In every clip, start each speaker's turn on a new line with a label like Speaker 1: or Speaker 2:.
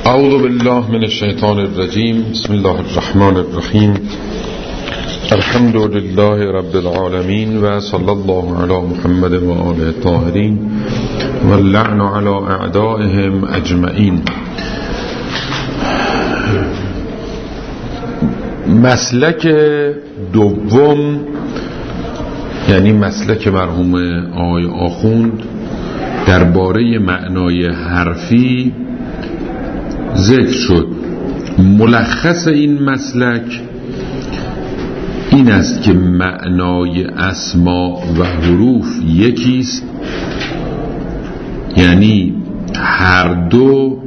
Speaker 1: اعوذ بالله من الشیطان الرجیم. بسم الله الرحمن الرحیم. الحمد لله رب العالمین و صلی الله علی محمد و آله الطاهرین و اللعن علی اعدائهم اجمعین. مسلک دوم، یعنی مسلک مرحوم آقای آخوند درباره معنای حرفی ذکر شد. ملخص این مسلک این است که معنای اسما و حروف یکیست، یعنی هر دو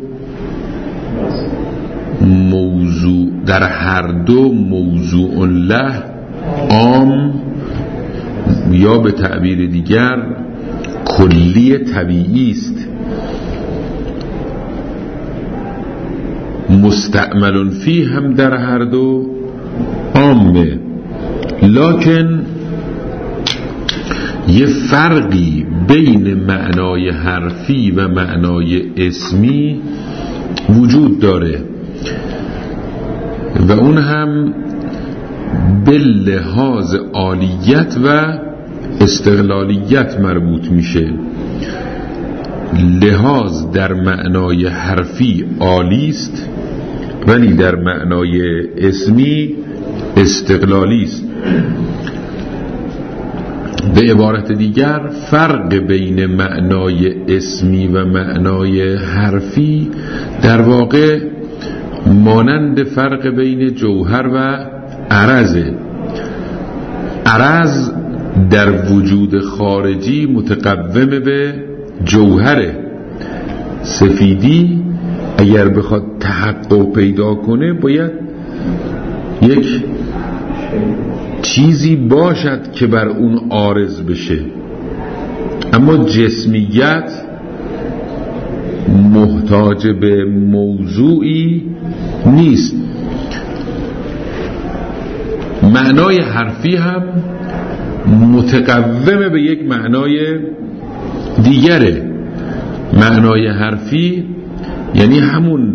Speaker 1: موضوع در هر دو موضوع له عام یا به تعبیر دیگر کلی طبیعی است، مستعمل فی هم در هر دو عامه، لکن یه فرقی بین معنای حرفی و معنای اسمی وجود داره و اون هم به لحاظ عالیت و استقلالیت مربوط میشه. لحاظ در معنای حرفی عالی است ولی در معنای اسمی استقلالی است. به عبارت دیگر فرق بین معنای اسمی و معنای حرفی در واقع مانند فرق بین جوهر و عرضه. عرض در وجود خارجی متقوم به جوهره. سفیدی اگر بخواد تحقق پیدا کنه باید یک چیزی باشد که بر اون عارض بشه، اما جسمیت محتاج به موضوعی نیست. معنای حرفی هم متقوم به یک معنای دیگره. معنای حرفی یعنی همون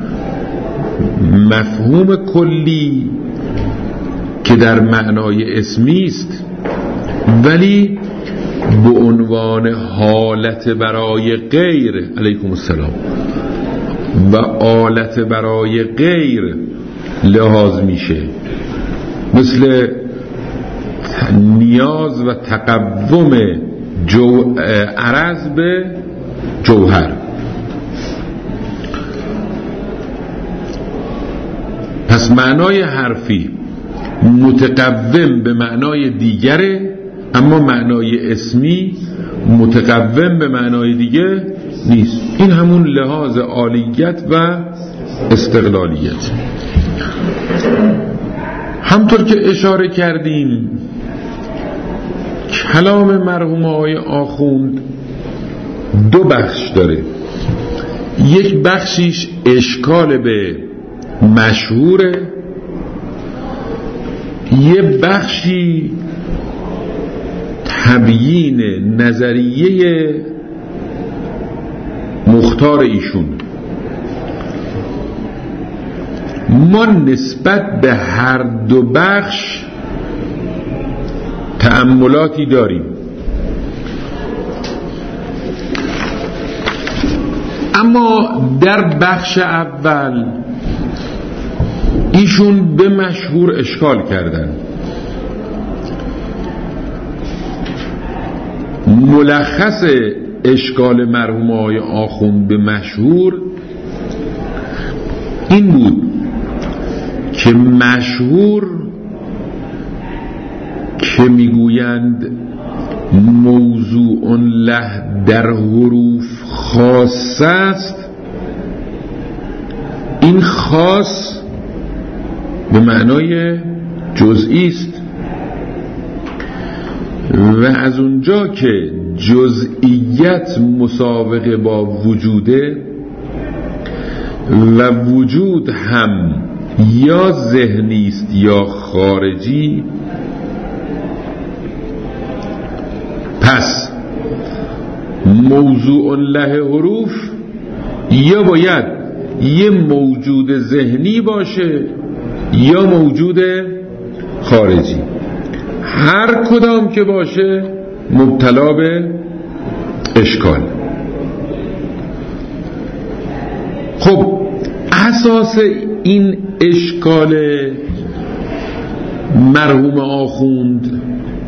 Speaker 1: مفهوم کلی که در معنای اسمی است، ولی به عنوان حالت برای غیر، علیکم السلام، و آلت برای غیر لحاظ میشه، مثل نیاز و تقوم عرض به جوهر. پس معنای حرفی متقوم به معنای دیگره، اما معنای اسمی متقوم به معنای دیگه نیست. این همون لحاظ عالیت و استقلالیت. همطور که اشاره کردیم کلام مرحوم آقای آخوند دو بخش داره. یک بخشیش اشکال به مشهوره، یه بخشی تبیین نظریه مختار ایشون. ما نسبت به هر دو بخش تأملاتی داریم، اما در بخش اول ایشون به مشهور اشکال کردن. ملخص اشکال مرحوم آقای آخوند به مشهور این بود که مشهور که میگویند موضوع له در حروف خاص است، این خاص به معنای جزئی است و از اونجا که جزئیت مساوقه با وجوده و وجود هم یا ذهنی است یا خارجی، پس موضوع له حروف یا باید یه موجود ذهنی باشه یا موجود خارجی. هر کدام که باشه مبتلا به اشکال. خب اساس این اشکال مرحوم آخوند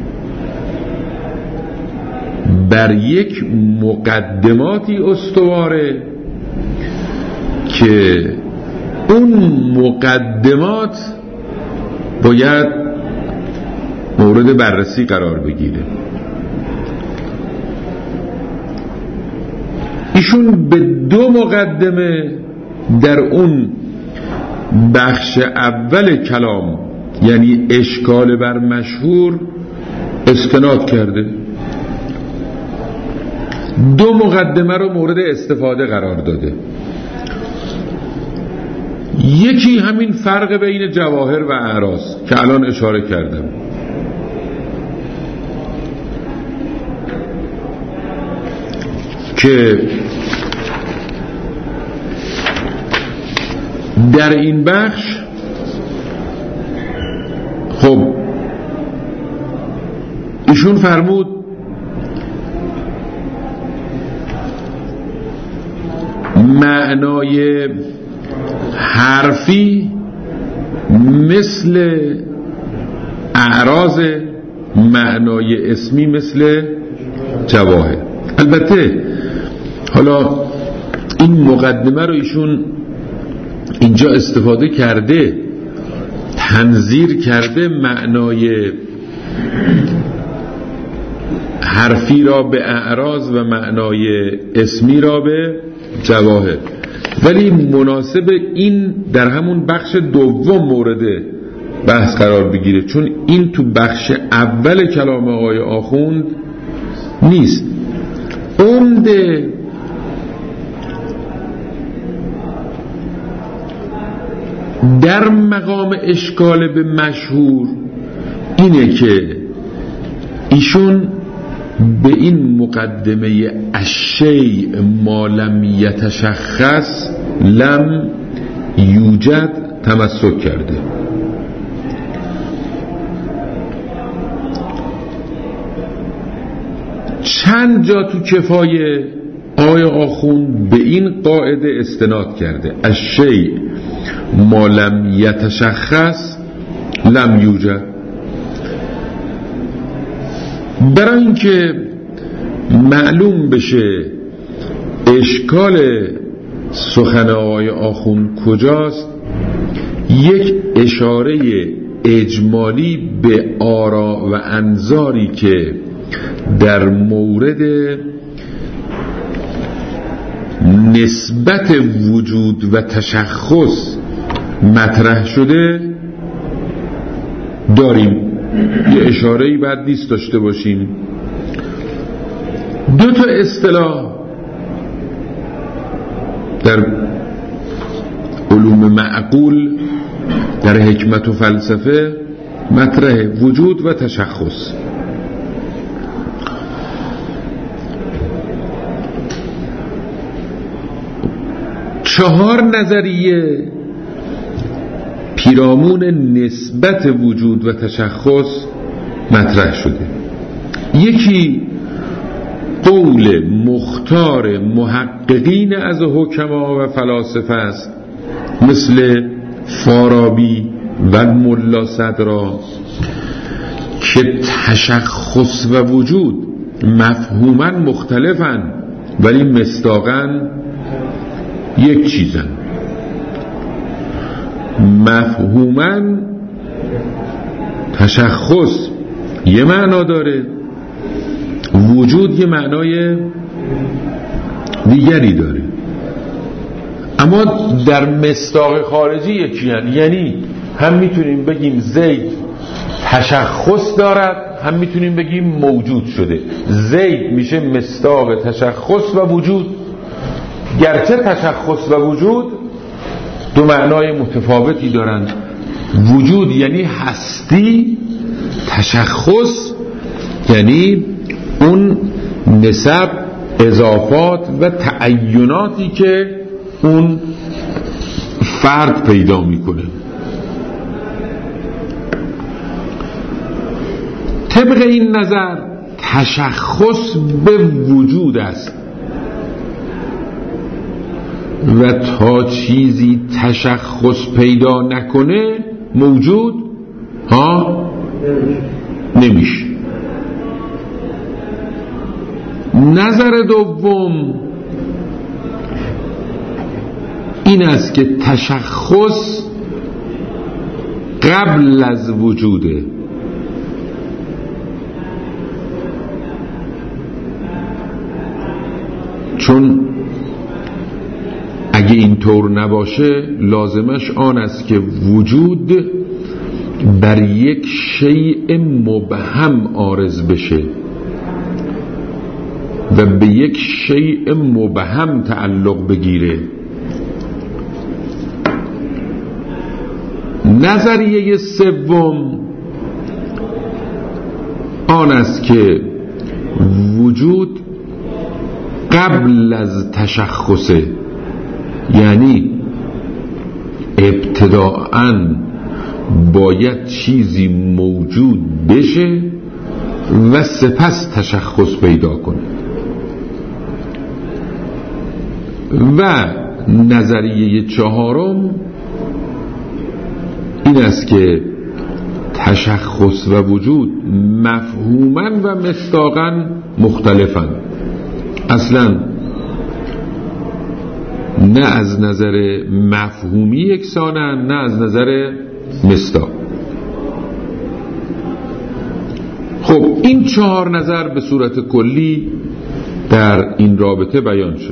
Speaker 1: بر یک مقدماتی استواره که اون مقدمات باید مورد بررسی قرار بگیره. ایشون به 2 مقدمه در اون بخش اول کلام، یعنی اشکال بر مشهور، استناد کرده. 2 مقدمه رو مورد استفاده قرار داده. یکی همین فرق بین جواهر و اعراض که الان اشاره کردم، که در این بخش خب ایشون فرمود معنای حرفی مثل اعراض، معنای اسمی مثل جواهر. البته حالا این مقدمه رو ایشون اینجا استفاده کرده، تنظیر کرده معنای حرفی را به اعراض و معنای اسمی را به جواهر، ولی مناسب این در همون بخش دوم مورد بحث قرار بگیره، چون این تو بخش اول کلام آقای آخوند نیست. عمده در مقام اشکال به مشهور اینه که ایشون به این مقدمه الشیء ما لم یتشخص لم یوجد تمسک کرده. چند جا تو کفایه آقای آخوند به این قاعده استناد کرده، الشیء ما لم یتشخص لم یوجد، برای اینکه معلوم بشه اشکال سخن آقای آخوند کجاست. یک اشاره اجمالی به آرا و انظاری که در مورد نسبت وجود و تشخص مطرح شده داریم. یه اشاره‌ای بعد نیست داشته باشیم. 2 تا اصطلاح در علوم معقول، در حکمت و فلسفه مطرح، وجود و تشخص. چهار نظریه پیرامون نسبت وجود و تشخص مطرح شده. یکی قول مختار محققین از حکما و فلاسفه است، مثل فارابی و ملا صدرا، که تشخص و وجود مفهوما مختلفن ولی مصداقاً یک چیزن. مفهوما تشخص یه معنا داره، وجود یه معنای دیگری داره، اما در مصداق خارجی یکی هن. یعنی هم میتونیم بگیم زید تشخص دارد، هم میتونیم بگیم موجود شده. زید میشه مصداق تشخص و وجود، گرچه تشخص و وجود 2 معنای متفاوتی دارند. وجود یعنی هستی، تشخص یعنی اون نسب، اضافات و تعیناتی که اون فرد پیدا میکنه. طبق این نظر تشخص به وجود است و تا چیزی تشخص پیدا نکنه موجود نمیشه. نظر دوم این است که تشخص قبل از وجوده، چون اگه اینطور نباشه لازمش آن است که وجود بر یک شیء مبهم عارض بشه و به یک شیء مبهم تعلق بگیره. نظریه سوم آن است که وجود قبل از تشخصه، یعنی ابتداءً باید چیزی موجود بشه و سپس تشخص پیدا کنه. و نظریه چهارم این است که تشخص و وجود مفهوماً و مصداقاً مختلفاً، اصلاً نه از نظر مفهومی یکسانن نه از نظر مصداق. خب این چهار نظر به صورت کلی در این رابطه بیان شد.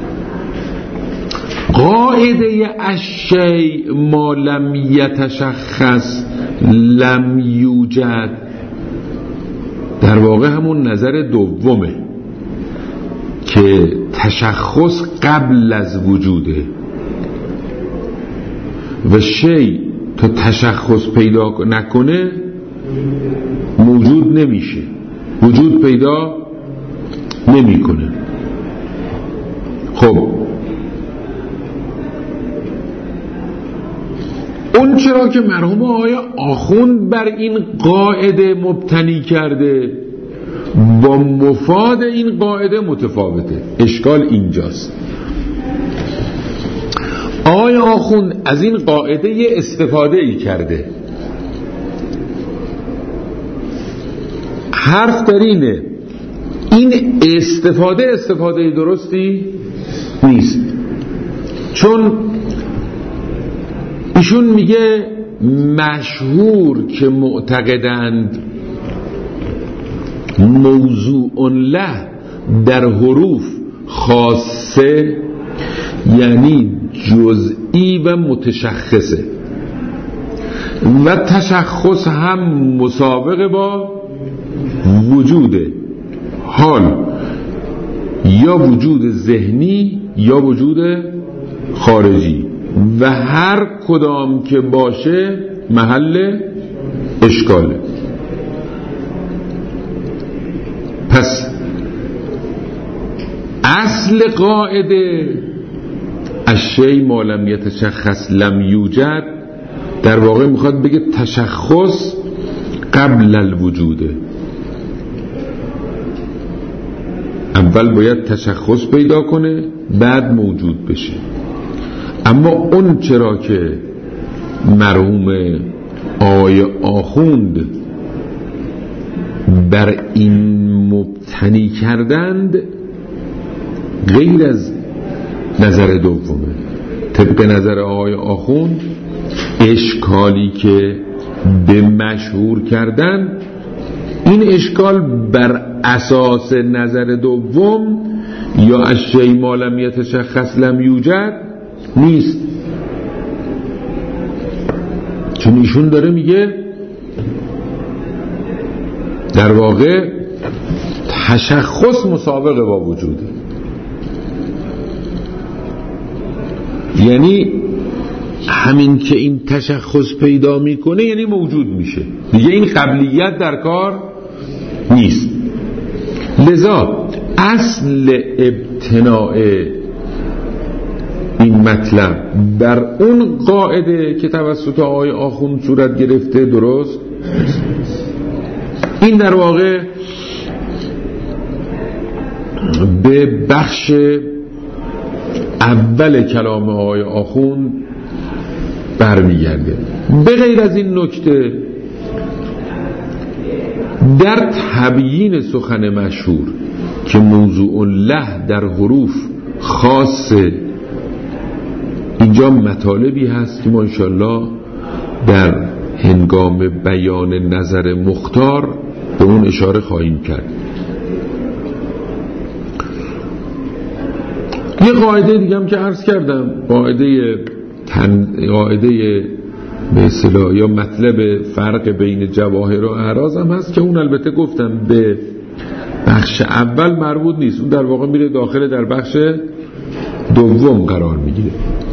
Speaker 1: قاعده الشیء ما لم یتشخص لم یوجد در واقع همون نظر دومه که تشخص قبل از وجوده و شیء تا تشخص پیدا نکنه موجود نمیشه، وجود پیدا نمیکنه. خب اون چرا که مرحوم آقای آخوند بر این قاعده مبتنی کرده با مفاد این قاعده متفاوته. اشکال اینجاست. آقای آخوند از این قاعده یه استفاده ای کرده. حرف در اینه این استفاده درستی نیست، چون ایشون میگه مشهور که معتقدند موضوع له در حروف خاصه یعنی جزئی و متشخصه و تشخص هم مسابقه با وجوده، حال یا وجود ذهنی یا وجود خارجی و هر کدام که باشه محل اشکاله. پس اصل قاعده الشیء ما لم یتشخص لم یوجد در واقع میخواد بگه تشخص قبل الوجوده. اول باید تشخص پیدا کنه بعد موجود بشه. اما اون چرا که مرحوم آقای آخوند بر این مبتنی کردند غیر از نظر دومه. طبق نظر آقای آخوند اشکالی که به مشهور کردن این اشکال بر اساس نظر دوم یا الشیء ما لم یتشخص لم یوجد نیست، چون ایشون داره میگه در واقع تشخص مسابقه با وجوده، یعنی همین که این تشخص پیدا میکنه یعنی موجود میشه دیگه، این قبلیت در کار نیست. لذا اصل ابتناء این مطلب بر اون قاعده که توسط آقای آخوند صورت گرفته درست. این در واقع به بخش اول کلام آقای آخوند برمیگرده. به غیر از این نکته در تبیین سخن مشهور که موضوع له در حروف خاصه، اینجا مطالبی هست که ما انشاءالله در هنگام بیان نظر مختار به اون اشاره خواهیم کرد. یه قاعده دیگه هم که عرض کردم، قاعده به اصطلاح یا مطلب فرق بین جواهر و اعراض هم هست که اون البته گفتم به بخش اول مربوط نیست، اون در واقع میره داخل در بخش دوم قرار میگیره.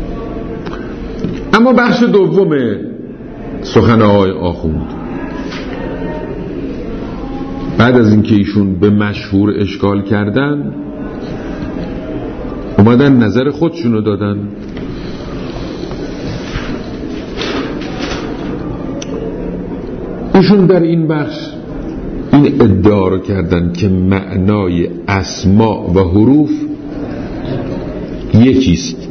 Speaker 1: اما بخش دوم سخن آقای آخوند بعد از اینکه ایشون به مشهور اشکال کردن اومدن نظر خودشونو دادن. ایشون در این بخش این ادعا رو کردن که معنای اسماء و حروف یکیست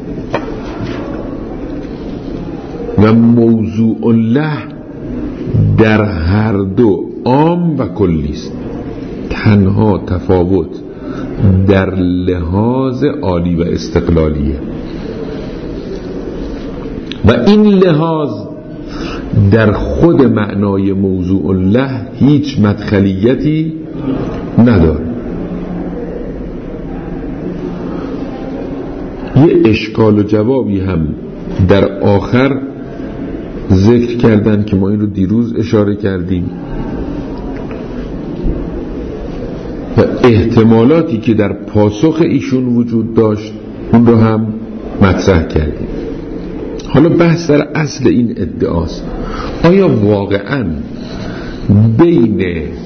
Speaker 1: و موضوع له در هر دو عام و کلیست، تنها تفاوت در لحاظ عالی و استقلالیه و این لحاظ در خود معنای موضوع له هیچ مدخلیتی نداره. یه اشکال و جوابی هم در آخر ذکر کردن که ما این رو دیروز اشاره کردیم و احتمالاتی که در پاسخ ایشون وجود داشت اون رو هم مطرح کردیم. حالا بحث در اصل این ادعاست، آیا واقعاً بین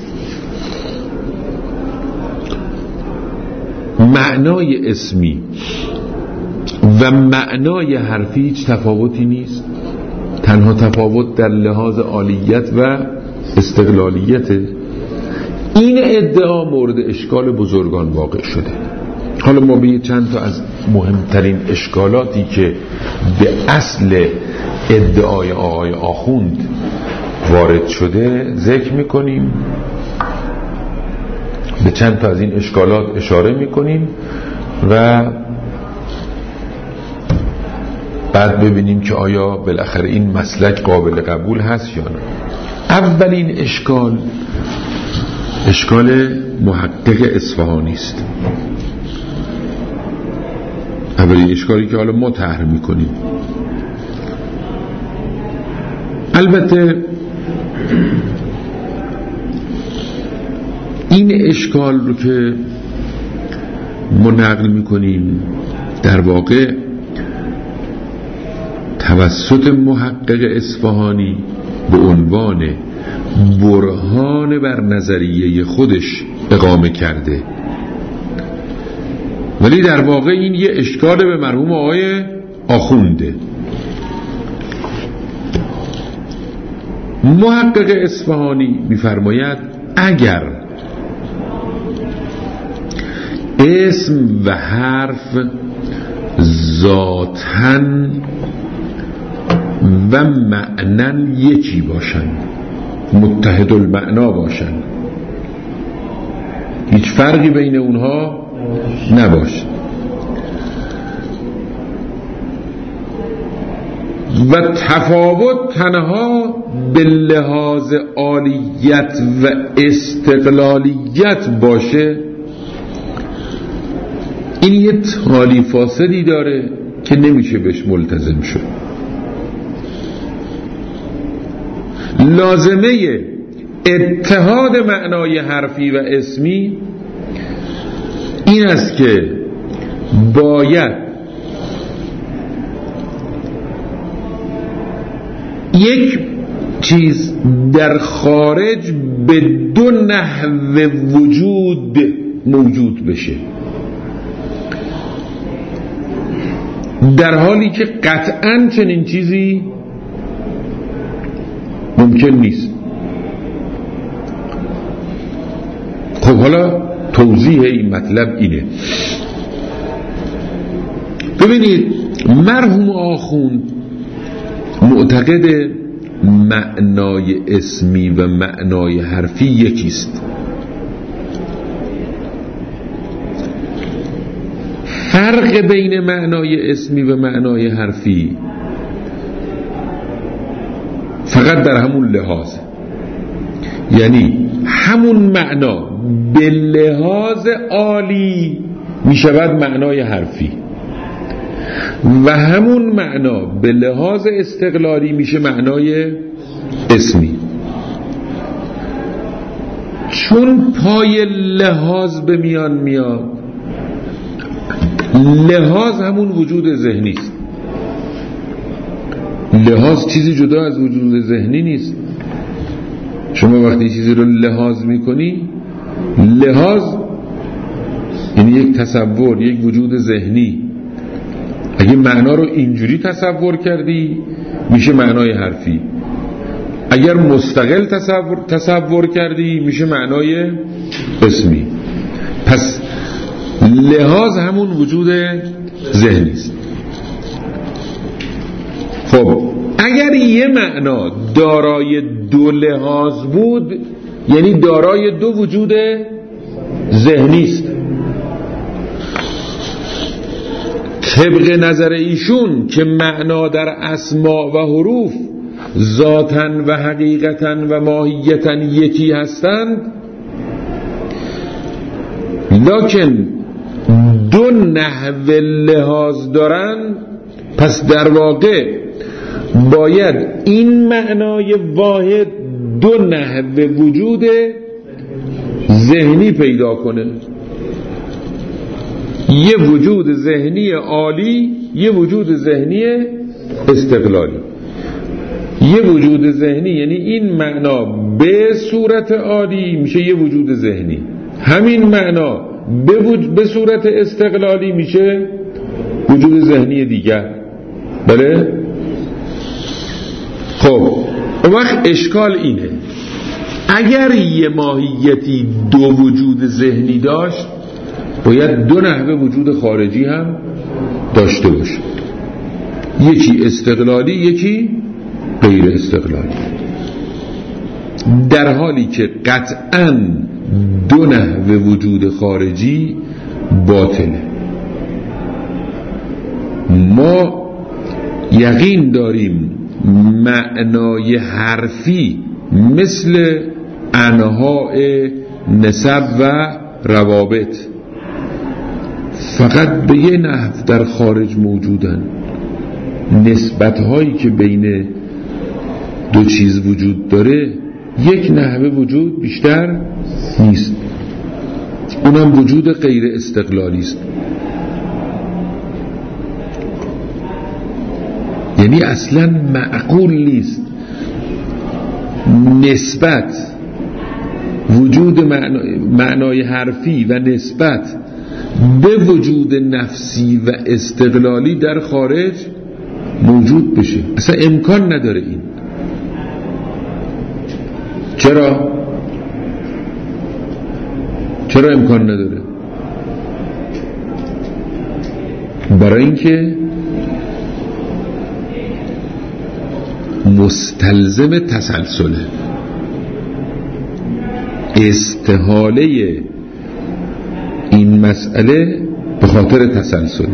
Speaker 1: معنای اسمی و معنای حرفی هیچ تفاوتی نیست؟ تنها تفاوت در لحاظ عالیت و استقلالیت. این ادعا مورد اشکال بزرگان واقع شده. حالا ما به چند تا از مهمترین اشکالاتی که به اصل ادعای آقای آخوند وارد شده ذکر میکنیم، به چند تا از این اشکالات اشاره میکنیم و بعد ببینیم که آیا بالاخره این مسلک قابل قبول هست یا نه. اولین اشکال محقق اصفهانی است. اولین اشکالی که حالا ما طرح میکنیم. البته این اشکال رو که ما نقل میکنیم در واقع توسط محقق اصفهانی به عنوان برهان بر نظریه خودش اقامه کرده، ولی در واقع این یه اشکال به مرحوم آقای آخونده. محقق اصفهانی می‌فرماید اگر اسم و حرف ذاتاً و معنن یکی باشند، متحد المعنا باشند، هیچ فرقی بین اونها نباشد و تفاوت تنها به لحاظ عالیت و استقلالیت باشه، این یه تالی فاصلی داره که نمیشه بهش ملتزم شد. لازمه اتحاد معنای حرفی و اسمی این است که باید یک چیز در خارج به دو نحو وجود موجود بشه. در حالی که قطعاً چنین چیزی ممکن نیست. خب حالا توضیح این مطلب اینه. ببینید مرحوم آخوند معتقد معنای اسمی و معنای حرفی یکیست. فرق بین معنای اسمی و معنای حرفی فقط در همون لحاظ، یعنی همون معنا به لحاظ عالی می شود معنای حرفی و همون معنا به لحاظ استقلالی میشه معنای اسمی. چون پای لحاظ به میان میاد، لحاظ همون وجود ذهنی است. لحاظ چیزی جدا از وجود ذهنی نیست. شما وقتی چیزی رو لحاظ میکنی، لحاظ یعنی یک تصور، یک وجود ذهنی. اگه معنا رو اینجوری تصور کردی میشه معنای حرفی، اگر مستقل تصور کردی میشه معنای اسمی. پس لحاظ همون وجود ذهنی است. خب اگر یه معنا دارای دو لحاظ بود، یعنی دارای دو وجود ذهنی است. طبق نظر ایشون که معنا در اسما و حروف ذاتاً و حقیقتاً و ماهیتاً یکی هستند، لکن دو نحو لحاظ دارند، پس در واقع باید این معنای واحد دو نحو وجود ذهنی پیدا کنه. یه وجود ذهنی عالی، یه وجود ذهنی استقلالی. یه وجود ذهنی یعنی این معنا به صورت عالی میشه یه وجود ذهنی، همین معنا به صورت استقلالی میشه وجود ذهنی دیگر. بله؟ خب وقت اشکال اینه، اگر یه ماهیتی دو وجود ذهنی داشت، باید دو نحوه وجود خارجی هم داشته باشه، یکی استقلالی یکی غیر استقلالی، در حالی که قطعاً دو نحوه وجود خارجی باطله. ما یقین داریم معنای حرفی مثل انواع نسب و روابط فقط به یه نحو در خارج موجودن. نسبت هایی که بین دو چیز وجود داره یک نحوه وجود بیشتر نیست، اونم وجود غیر استقلالی است. یعنی اصلا معقول نیست نسبت وجود معنای حرفی و نسبت به وجود نفسی و استقلالی در خارج موجود بشه. اصلا امکان نداره این. چرا امکان نداره؟ برای اینکه مستلزم تسلسله، استحاله این مسئله به خاطر تسلسل.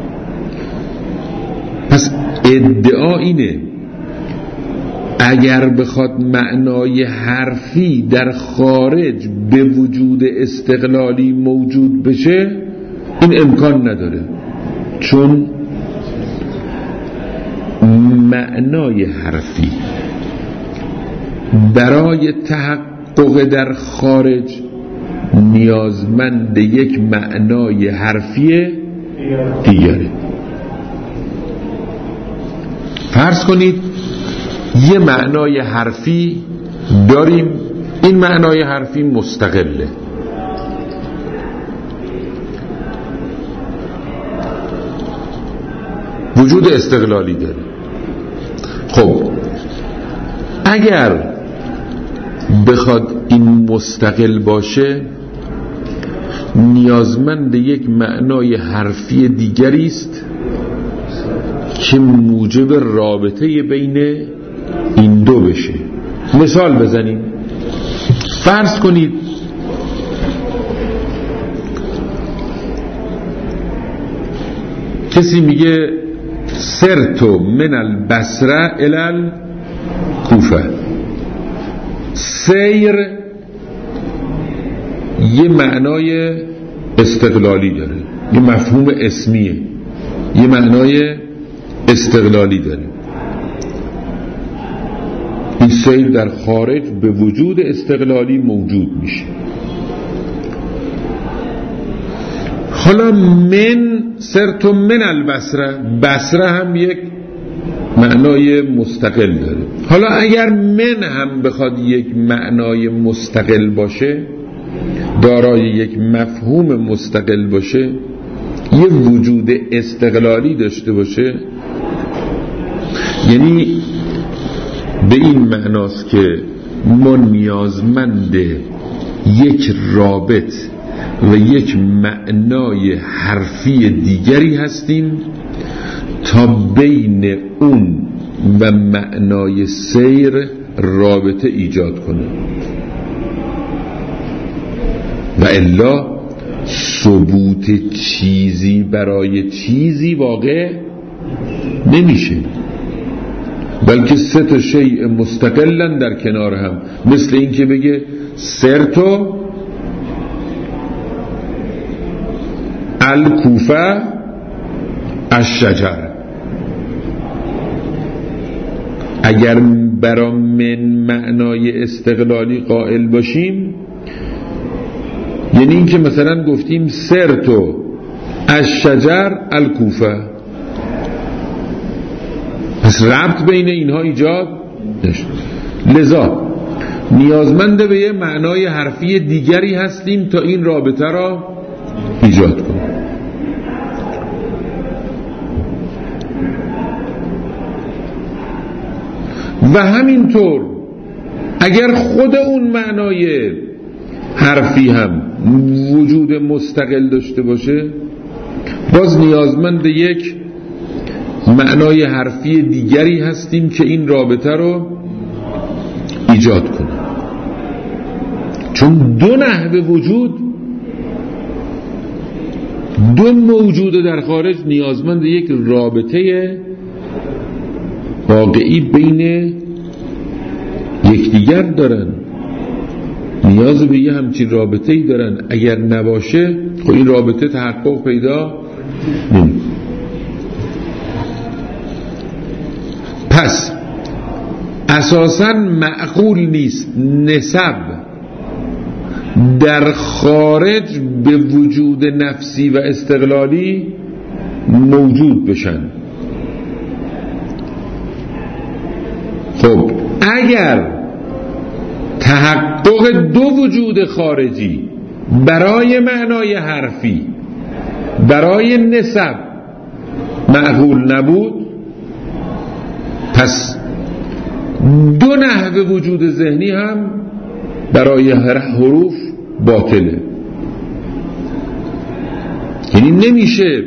Speaker 1: پس ادعا اینه اگر بخواد معنای حرفی در خارج به وجود استقلالی موجود بشه، این امکان نداره، چون معنای حرفی برای تحقق در خارج نیازمند یک معنای حرفی دیگره. فرض کنید یه معنای حرفی داریم، این معنای حرفی مستقله، وجود استقلالی داره. خب اگر بخواد این مستقل باشه نیازمند یک معنای حرفی دیگری است که موجب رابطه بین این دو بشه. مثال بزنیم. فرض کنید کسی میگه سرتو من البصره الی الکوفه. سیر یه معنای استقلالی داره، یه مفهوم اسمیه، یه معنای استقلالی داره. این سیر در خارج به وجود استقلالی موجود میشه. حالا من سرتو من البصره، بصره هم یک معنای مستقل داره. حالا اگر من هم بخواد یک معنای مستقل باشه، دارای یک مفهوم مستقل باشه، یه وجود استقلالی داشته باشه، یعنی به این معناست که ما نیازمند یک رابط و یک معنای حرفی دیگری هستیم تا بین اون و معنای سیر رابطه ایجاد کنه، و الا ثبوت چیزی برای چیزی واقع نمیشه، بلکه سه تا شیء مستقلن در کنار هم. مثل این که بگه سرتو الکوفه الشجر. اگر برا من معنای استقلالی قائل باشیم، یعنی این که مثلا گفتیم سرتو الشجر الکوفه، پس ربط بین اینها ایجاد نشد. لذا نیازمند به یه معنای حرفی دیگری هستیم تا این رابطه را ایجاد کنیم. و همینطور اگر خود اون معنای حرفی هم وجود مستقل داشته باشه، باز نیازمند یک معنای حرفی دیگری هستیم که این رابطه رو ایجاد کنه. چون دو نحوه وجود، دو موجود در خارج نیازمند یک رابطه واقعی بین یکدیگر دارن، نیاز به یه همچین رابطه‌ای دارن. اگر نباشه خب این رابطه تحقق پیدا نمی‌کنه. پس اساساً معقول نیست نسب در خارج به وجود نفسی و استقلالی موجود بشن. خب اگر تحقق دو وجود خارجی برای معنای حرفی، برای نسب معقول نبود، پس دو نحوه وجود ذهنی هم برای حروف باطله. یعنی نمیشه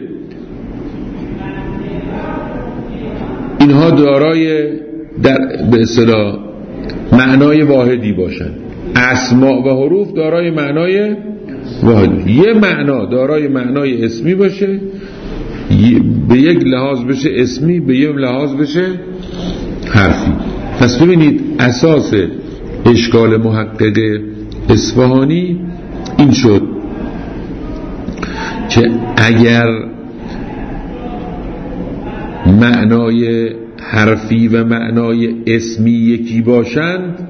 Speaker 1: اینها دارای به اصطلاح معنای واحدی باشن. اسماء و حروف دارای معنای واحدی، یه معنا دارای معنای اسمی باشه، به یک لحاظ بشه اسمی، به یک لحاظ بشه حرفی. پس ببینید اساس اشکال محقق اصفهانی این شد که اگر معنای حرفی و معنای اسمی یکی باشند،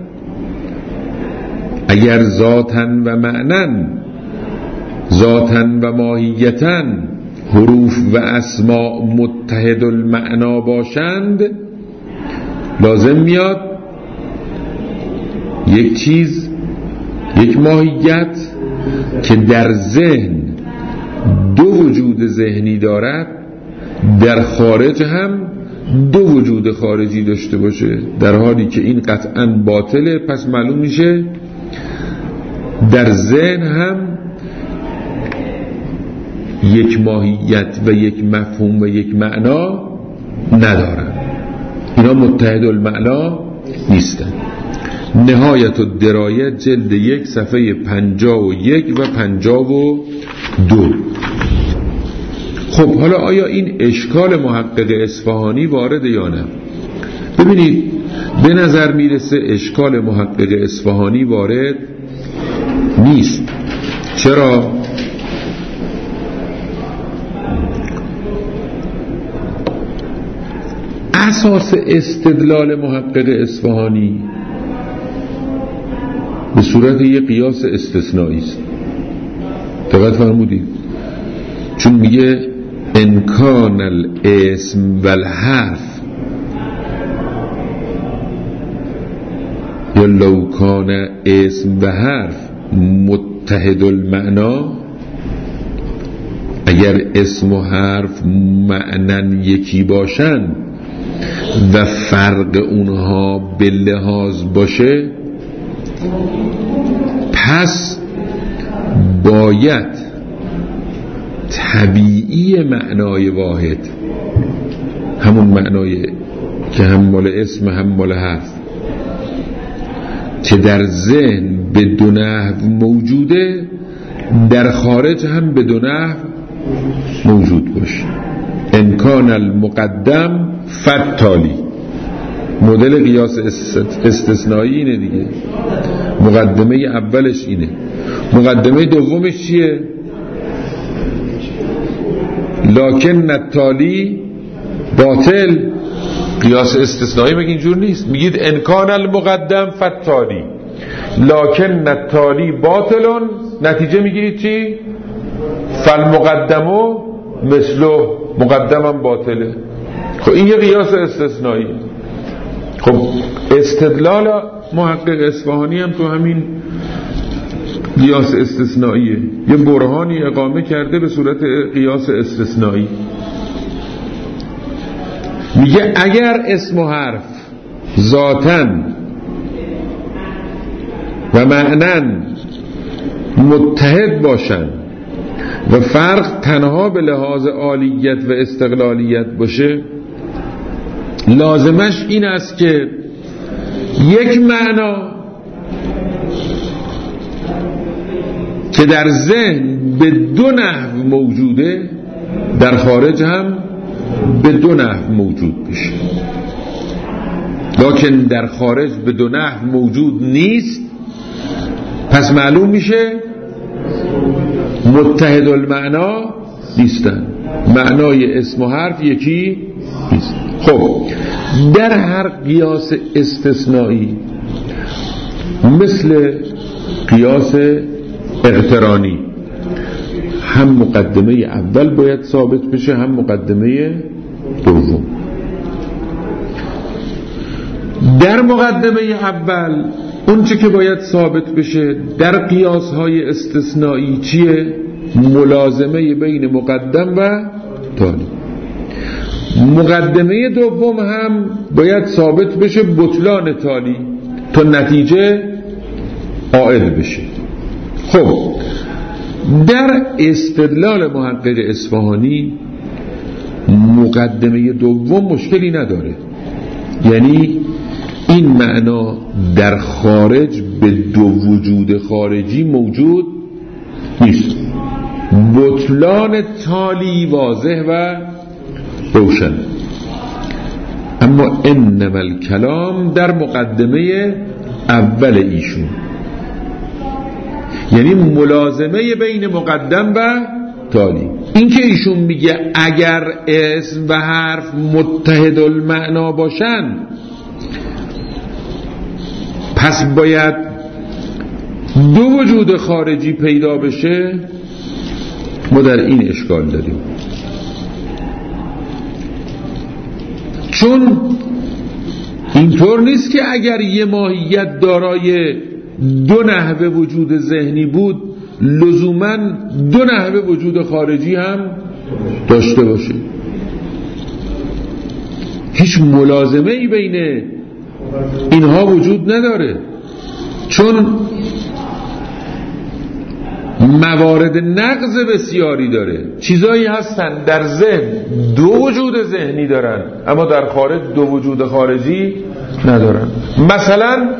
Speaker 1: اگر ذاتن و معنن، ذاتن و ماهیتن حروف و اسماء متحد المعنا باشند، لازم میاد یک چیز، یک ماهیت که در ذهن دو وجود ذهنی دارد، در خارج هم دو وجود خارجی داشته باشه، در حالی که این قطعاً باطله، پس معلوم میشه در ذهن هم یک ماهیت و یک مفهوم و یک معنا ندارن، اینا متحد المعنا نیستن. نهایت الدرایه جلد 1 صفحه 51 و 52. خب حالا آیا این اشکال محقق اصفهانی وارد یا نه؟ ببینید به نظر میرسه اشکال محقق اصفهانی وارد نیست. چرا؟ اساس استدلال محقق اصفهانی به صورت یک قیاس استثنایی است. دقت فرمودید؟ چون میگه انکان الاسم والحرف یا لو کان اسم و حرف متحد المعنا، اگر اسم و حرف معنن یکی باشن و فرق اونها به لحاظ باشه، پس باید طبیعی معنای واحد، همون معنای که هم مال اسم هم مال حرف، که در ذهن به دو نحو موجوده، در خارج هم به دو نحو موجود باشه. امکان المقدم فتالی، مدل قیاس استثنایی اینه دیگه. مقدمه اولش اینه، مقدمه دومش چیه؟ لکن التالی باطل. قیاس استثنایی مگه اینجور نیست؟ میگید انکان المقدم فتالی لکن التالی باطلون، نتیجه میگیرید چی؟ فالمقدمو مثلو، مقدمم باطله. خب این یه قیاس استثنایی. خب استدلال محقق اصفهانی هم تو همین قیاس استثنائیه، یه برهانی اقامه کرده به صورت قیاس استثنایی. میگه اگر اسم و حرف ذاتن و معنن متحد باشن و فرق تنها به لحاظ عالیت و استقلالیت باشه، لازمش این است که یک معنا که در ذهن به دو نحو موجوده، در خارج هم به دو نحو موجود بشه. لکن در خارج به دو نحو موجود نیست، پس معلوم میشه متحد المعنا نیستن، معنای اسم و حرف یکی نیست. خب در هر قیاس استثنایی مثل قیاس اقترانی، هم مقدمه اول باید ثابت بشه هم مقدمه دوم. در مقدمه اول اون چه که باید ثابت بشه در قیاس های استثنایی چیه؟ ملازمه بین مقدم و تالی. مقدمه دوم هم باید ثابت بشه بطلان تالی تا نتیجه عائد بشه. خب در استدلال محقق اصفهانی مقدمه دوم مشکلی نداره، یعنی این معنا در خارج به دو وجود خارجی موجود نیست، بطلان تالی واضح و روشن. اما انما الکلام در مقدمه اول ایشون، یعنی ملازمه بین مقدم و تالی. این که ایشون میگه اگر اسم و حرف متحد المعنا باشن پس باید دو وجود خارجی پیدا بشه، ما در این اشکال داریم. چون اینطور نیست که اگر یه ماهیت دارای دو نحوه وجود ذهنی بود لزوماً دو نحوه وجود خارجی هم داشته باشه. هیچ ملازمه ای بین اینها وجود نداره، چون موارد نقض بسیاری داره. چیزایی هستن در ذهن دو وجود ذهنی دارن اما در خارج دو وجود خارجی ندارن. مثلا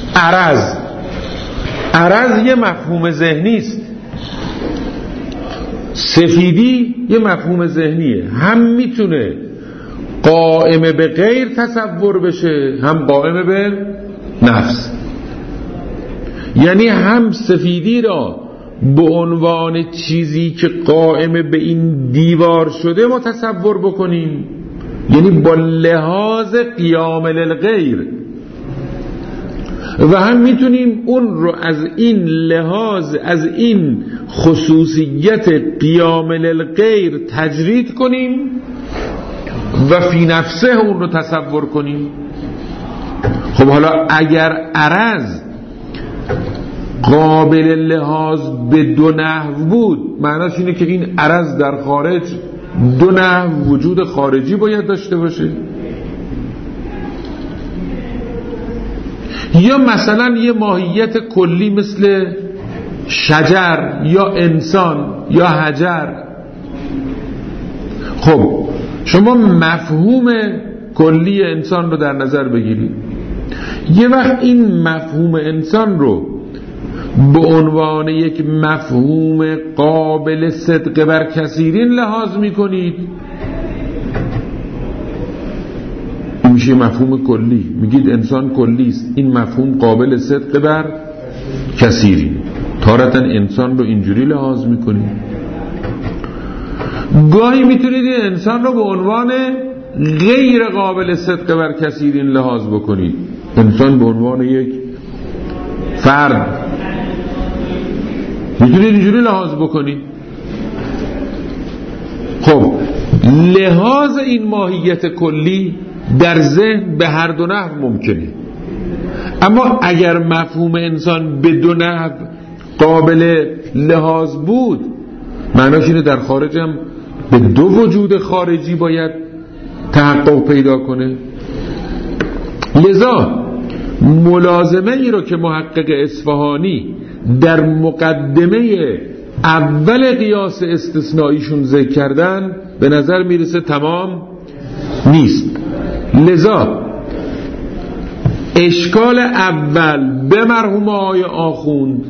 Speaker 1: عرض یه مفهوم ذهنی است، سفیدی یه مفهوم ذهنیه، هم میتونه قائم به غیر تصور بشه هم قائم به نفس. یعنی هم سفیدی را به عنوان چیزی که قائم به این دیوار شده ما تصور بکنیم، یعنی با لحاظ قیام للغیر، و هم میتونیم اون رو از این لحاظ، از این خصوصیت قیام للغیر تجرید کنیم و فی نفسه اون رو تصور کنیم. خب حالا اگر عرض قابل لحاظ به دو نحو بود، معناش اینه که این عرض در خارج دو نحو وجود خارجی باید داشته باشه. یا مثلا یه ماهیت کلی مثل شجر یا انسان یا حجر. خب شما مفهوم کلی انسان رو در نظر بگیرید، یه وقت این مفهوم انسان رو به عنوان یک مفهوم قابل صدق بر کثیرین لحاظ میکنید، این میشه مفهوم کلی، میگید انسان کلی است، این مفهوم قابل صدق بر کثیرین. تارتاً انسان رو اینجوری لحاظ میکنید، گاهی میتونید انسان رو به عنوان غیر قابل صدق بر کثیرین لحاظ بکنید، انسان به عنوان یک فرد میتونید اینجوری لحاظ بکنید. خب لحاظ این ماهیت کلی در ذهن به هر دو نحو ممکنه، اما اگر مفهوم انسان به دو نحو قابل لحاظ بود، معناش اینه در خارج هم به دو وجود خارجی باید تحقق پیدا کنه. لذا ملازمه ای رو که محقق اصفهانی در مقدمه اول قیاس استثنائیشون ذکر کردن به نظر میرسه تمام نیست. لذا اشکال اول به مرحوم آقای آخوند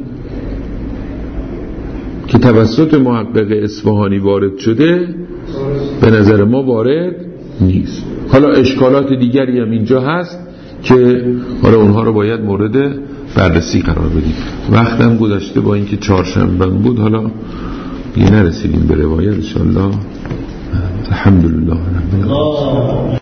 Speaker 1: که توسط محقق اصفهانی وارد شده به نظر ما وارد نیست. حالا اشکالات دیگری هم اینجا هست که حالا اونها رو باید مورد بررسی قرار بدیم. وقتم گذشته، با اینکه چهارشنبه بود حالا دیگه نرسیدیم به روایت. ان شاء الله الحمدلله.